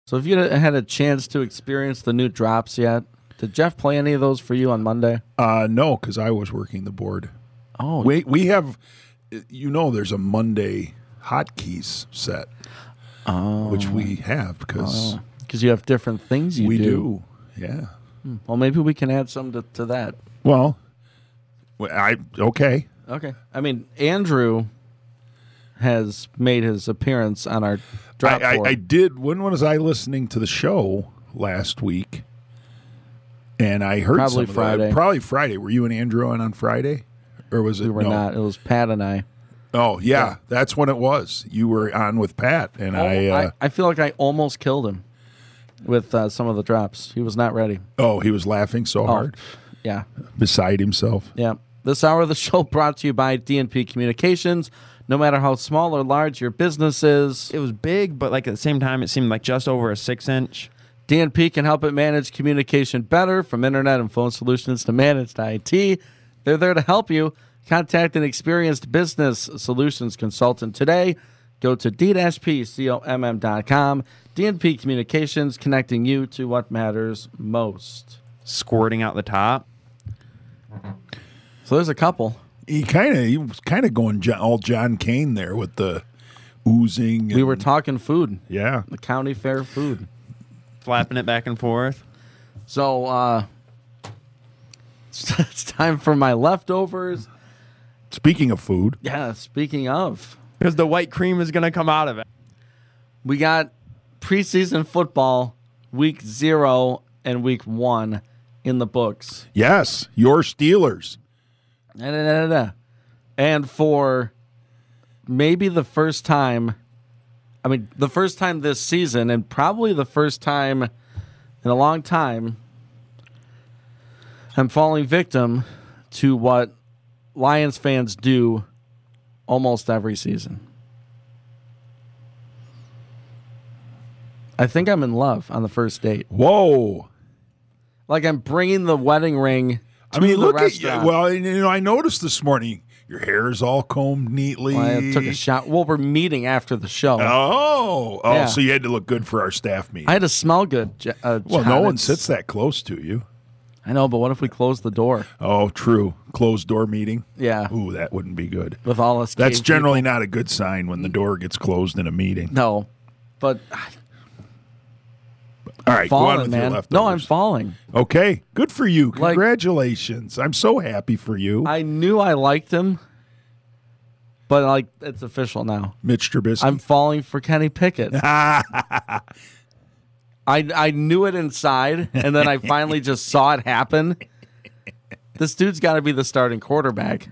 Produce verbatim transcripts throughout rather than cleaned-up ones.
So have you had a chance to experience the new drops yet? Did Jeff play any of those for you on Monday? Uh, no, because I was working the board. Oh. We, we have, you know, there's a Monday hotkeys set, oh. which we have because Because you have different things you we do. do. Yeah. Hmm. Well, maybe we can add some to, to that. Well, I okay. Okay. I mean, Andrew has made his appearance on our drop I, board. I, I did. When was I listening to the show last week? And I heard Probably some Friday. Of that. Probably Friday. Were you and Andrew on on Friday, or was it? we were no? not. It was Pat and I. Oh yeah, Yeah. that's when it was. You were on with Pat, and Oh, I, uh, I. I feel like I almost killed him with uh, some of the drops. He was not ready. Oh, he was laughing so hard, Yeah. beside himself. Yeah. This hour of the show brought to you by D and P Communications. No matter how small or large your business is, It was big, but like at the same time, it seemed like just over a six inch. D and P can help it manage communication better, from internet and phone solutions to managed I T. They're there to help you. Contact an experienced business solutions consultant today. Go to d p comm dot com. D and P Communications, connecting you to what matters most. Squirting out the top. So there's a couple. He kind of he was kind of going John, all John Kane there with the oozing. We were and- talking food, yeah. the county fair food. Flapping it back and forth. So uh, it's, it's time for my leftovers. Speaking of food, Yeah, speaking of, Because the white cream is going to come out of it. we got preseason football week zero and week one in the books. yes, your Steelers. Da-da-da-da-da. And for maybe the first time, I mean, the first time this season, and probably the first time in a long time, I'm falling victim to what Lions fans do almost every season. I think I'm in love on the first date. Whoa. Like I'm bringing the wedding ring to I mean, the look restaurant. at you. Well, you know, I noticed this morning your hair is all combed neatly. Well, I took a shot. Well, we're meeting after the show. Oh, oh, Yeah. so you had to look good for our staff meeting. I had to smell good. Je- Uh, well, John. no one It's- sits that close to you. I know, but what if we close the door? Oh, true. Closed door meeting. Yeah, Ooh, that wouldn't be good. with all us. That's cave generally not a good sign when the door gets closed in a meeting. people. No, but All right, go on falling, with your man. leftovers. No, I'm falling. Okay, good for you. Like- Congratulations. I'm so happy for you. I knew I liked him, but like it's official now. Mitch Trubisky. I'm falling for Kenny Pickett. I I knew it inside, and then I finally just saw it happen. This dude's got to be the starting quarterback.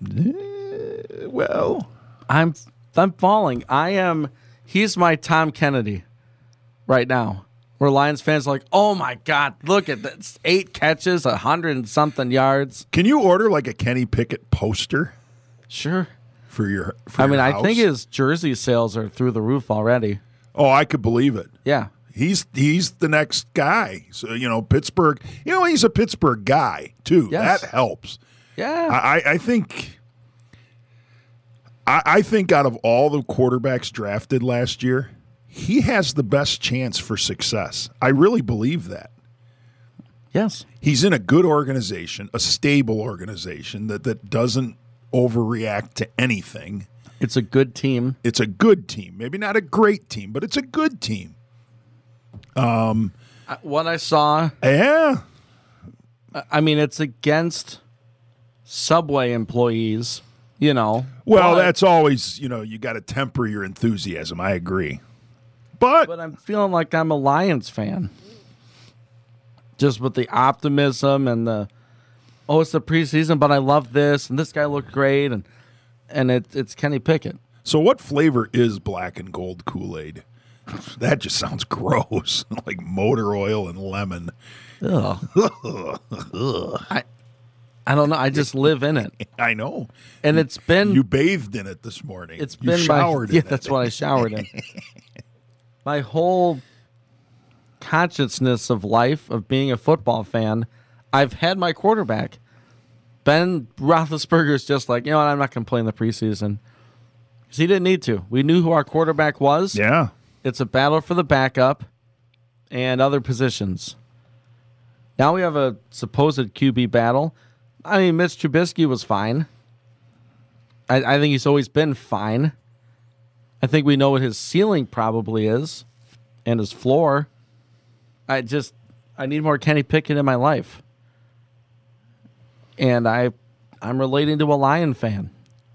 well, I'm I'm falling. I am. He's my Tom Kennedy right now. Where Lions fans are like, oh my God, look at this. Eight catches, a hundred and something yards. can you order like a Kenny Pickett poster Sure. for your for I mean, your I house? think his jersey sales are through the roof already. Oh, I could believe it. Yeah. He's he's the next guy. So, you know, Pittsburgh, you know, he's a Pittsburgh guy, too. Yes. That helps. Yeah. I, I think I, I think out of all the quarterbacks drafted last year, he has the best chance for success. I really believe that. yes. He's in a good organization, a stable organization that, that doesn't overreact to anything. It's a good team. It's a good team. Maybe not a great team, but it's a good team. I- What I saw, Yeah. I mean, it's against Subway employees, you know. Well, but, that's always, you know, you got to temper your enthusiasm. I agree. But, But I'm feeling like I'm a Lions fan. Just with the optimism and the, oh, it's the preseason, but I love this, and this guy looked great, and and it, it's Kenny Pickett. so what flavor is black and gold Kool-Aid? That just sounds gross. Like motor oil and lemon. Ugh. I, I don't know. I just live in it, I know. and it's been You bathed in it this morning. it's you been showered my yeah. in That's it. what I showered in. My whole consciousness of life of being a football fan, I've had my quarterback. Ben Roethlisberger's just like, you know what, I'm not going to play in the preseason. Because he didn't need to. We knew who our quarterback was. Yeah. It's a battle for the backup. and other positions. Now we have a supposed Q B battle. I mean, Mitch Trubisky was fine. I, I think he's always been fine. I think we know what his ceiling probably is and his floor. I just, I need more Kenny Pickett in my life. And I, I'm relating to a Lion fan.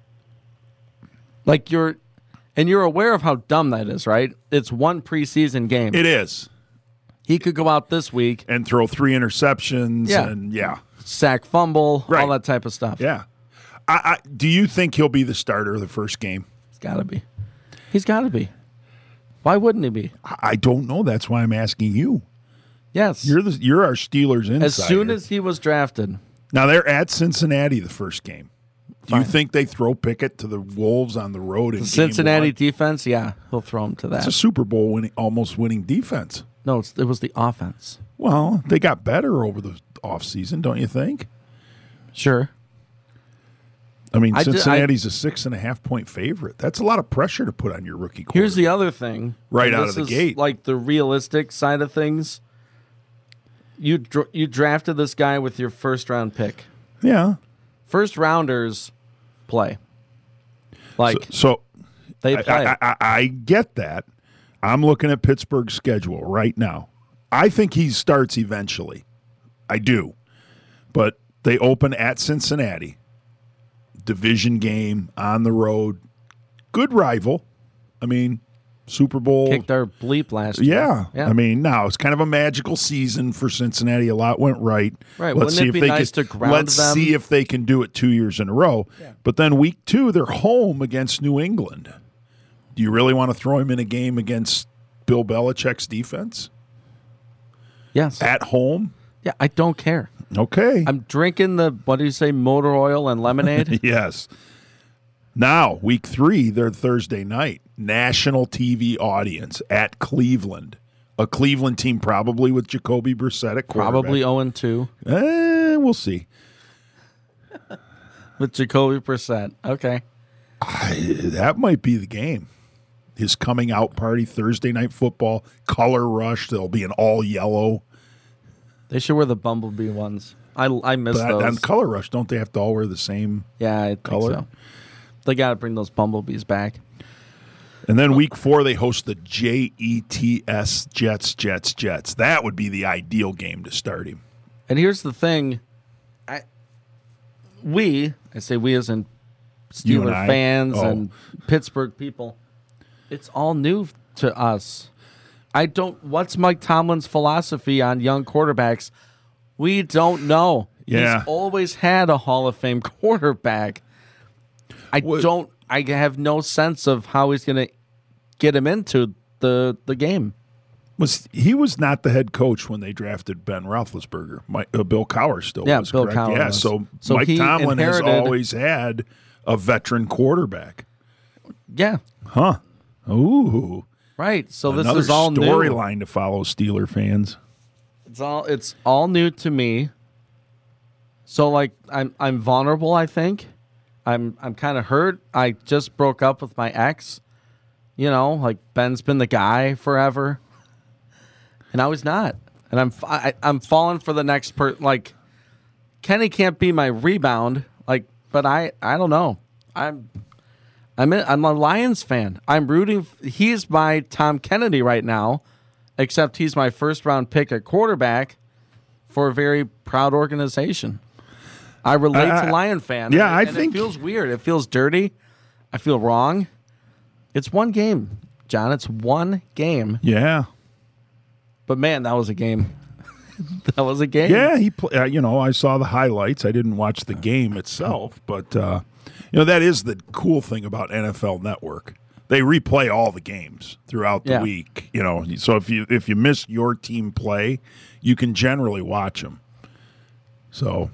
Like you're, and you're aware of how dumb that is, right? It's one preseason game. It is. He could go out this week and throw three interceptions. Yeah. And yeah, sack, fumble, right. all that type of stuff. Yeah. I, I, do you think he'll be the starter of the first game? He's got to be. He's got to be. Why wouldn't he be? I, I don't know. That's why I'm asking you. Yes. You're the you're our Steelers insider. As soon as he was drafted. Now they're at Cincinnati the first game. Do Fine. you think they throw Pickett to the Wolves on the road in The Cincinnati game one? defense, yeah, he'll throw him to that. It's a Super Bowl winning, almost winning defense. No, it's, it was the offense. Well, they got better over the offseason, don't you think? Sure. I mean, I did- Cincinnati's a six and a half point favorite. That's a lot of pressure to put on your rookie quarterback. Here's the other thing. Right and out this of the is gate. Like the realistic side of things. You dr- you drafted this guy with your first round pick. Yeah. First rounders play. Like So, so they I, play. I, I, I get that. I'm looking at Pittsburgh's schedule right now. I think he starts eventually. I do. But they open at Cincinnati. Division game on the road. Good rival. I mean, Super Bowl. Kicked our bleep last year. Yeah. Yeah. I mean, now it's kind of a magical season for Cincinnati. A lot went right. Right. Let's Wouldn't see it if be they nice can, to ground let's them? see if they can do it two years in a row. Yeah. But then week two, they're home against New England. Do you really want to throw him in a game against Bill Belichick's defense Yes. at home? Yeah, I don't care. Okay. I'm drinking the, what do you say, motor oil and lemonade? Yes. Now, week three, they're Thursday night. National T V audience at Cleveland. A Cleveland team probably with Jacoby Brissett at quarterback. Probably oh and two Eh, we'll see. with Jacoby Brissett. Okay. I, that might be the game. His coming out party, Thursday night football, color rush. They'll be in all yellow. They should wear the Bumblebee ones. I, I miss But those. on color rush, don't they have to all wear the same? Yeah, I think color? so. They got to bring those Bumblebees back. And then week four, they host the J E T S Jets, Jets, Jets. That would be the ideal game to start him. And here's the thing. I we, I say we as in You and Steeler I? fans Oh. and Pittsburgh people, it's all new to us. I don't what's Mike Tomlin's philosophy on young quarterbacks? We don't know. Yeah. He's always had a Hall of Fame quarterback. I What- don't I have no sense of how he's going to get him into the the game. Was he was not the head coach when they drafted Ben Roethlisberger? Mike, uh, Bill Cowher still Yeah, was Bill correct. Cowher yeah, was. so, So Mike he Tomlin has inherited- always had a veteran quarterback. Yeah. Huh. Ooh. Right. So this Another is all new. storyline to follow, Steeler fans. It's all it's all new to me. So like I'm I'm vulnerable, I think. I'm I'm kind of hurt. I just broke up with my ex. You know, like Ben's been the guy forever. And I was not. And I'm I, I'm falling for the next per like Kenny can't be my rebound, like but I I don't know. I'm I'm in, I'm a Lions fan. I'm rooting he's my Tom Kennedy right now. Except he's my first round pick at quarterback for a very proud organization. I relate I- to Lion fan. yeah, and, I and think- it feels weird. It feels dirty. I feel wrong. It's one game, John. It's one game. Yeah. But man, that was a game. That was a game. Yeah, he. Play, uh, you know, I saw the highlights. I didn't watch the game itself, but uh, you know that is the cool thing about N F L Network. They replay all the games throughout the Yeah. week. You know, so if you if you miss your team play, you can generally watch them. So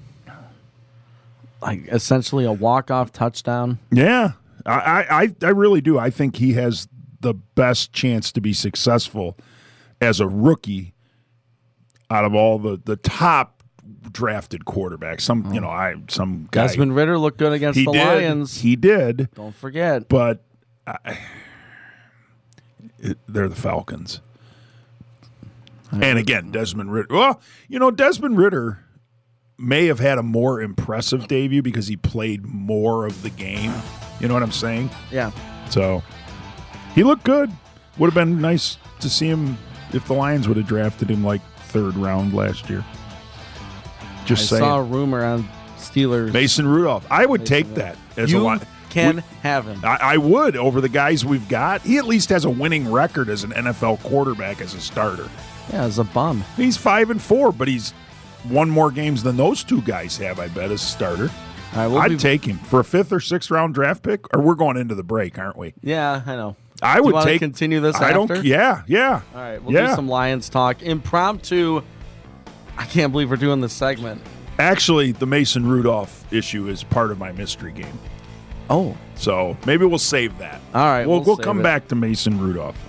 Like essentially a walk off touchdown. yeah, I, I I really do. I think he has the best chance to be successful as a rookie out of all the, the top drafted quarterbacks. Some you know I some guy Desmond Ritter looked good against he the did Lions. he did, Don't forget. but I, it, they're the Falcons. And again, Desmond Ritter. Well, you know, Desmond Ritter may have had a more impressive debut because he played more of the game. You know what I'm saying? Yeah. So he looked good. Would have been nice to see him if the Lions would have drafted him like third round last year. Just I saying. saw a rumor on Steelers. Mason Rudolph. I would Mason take that as you a lot. can We- have him. I, I would over the guys we've got. He at least has a winning record as an N F L quarterback as a starter. Yeah, as a bum. He's five and four, but he's won more games than those two guys have, I bet, as a starter. All right, we'll I'd be, take him for a fifth or sixth round draft pick. Or we're going into the break, aren't we? Yeah, I know. I Do you would wanna take. continue this I after? don't. Yeah, yeah. All right, we'll yeah. do some Lions talk. Impromptu. I can't believe we're doing this segment. Actually, the Mason Rudolph issue is part of my mystery game. Oh, So maybe we'll save that. all right. We'll, we'll we'll save come it. back to Mason Rudolph.